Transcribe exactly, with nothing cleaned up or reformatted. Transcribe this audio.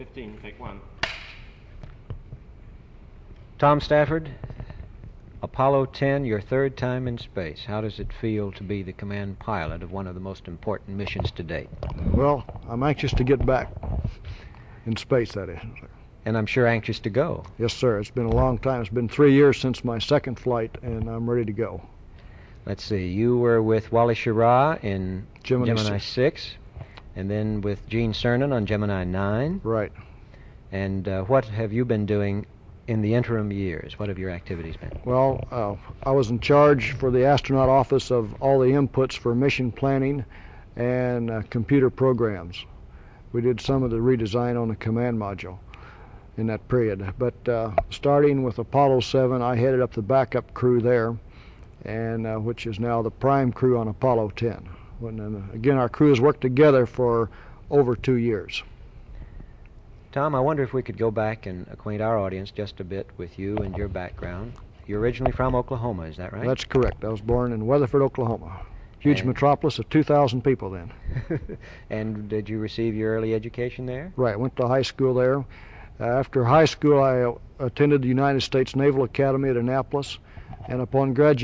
fifteen, take one. Tom Stafford, Apollo ten, your third time in space. How does it feel to be the command pilot of one of the most important missions to date? Well, I'm anxious to get back in space, that is. And I'm sure anxious to go. Yes, sir. It's been a long time. It's been three years since my second flight, and I'm ready to go. Let's see. You were with Wally Schirra in Gemini, Gemini six, and then with Gene Cernan on Gemini nine. Right. And uh, what have you been doing in the interim years? What have your activities been? Well, uh, I was in charge for the astronaut office of all the inputs for mission planning and uh, computer programs. We did some of the redesign on the command module in that period. But uh, starting with Apollo seven, I headed up the backup crew there, and uh, which is now the prime crew on Apollo ten. When, uh, again, our crews worked together for over two years. Tom, I wonder if we could go back and acquaint our audience just a bit with you and your background. You're originally from Oklahoma, is that right? That's correct. I was born in Weatherford, Oklahoma. Huge and metropolis of two thousand people then. And did you receive your early education there? Right. Went to high school there. Uh, after high school, I uh, attended the United States Naval Academy at Annapolis, and upon graduation,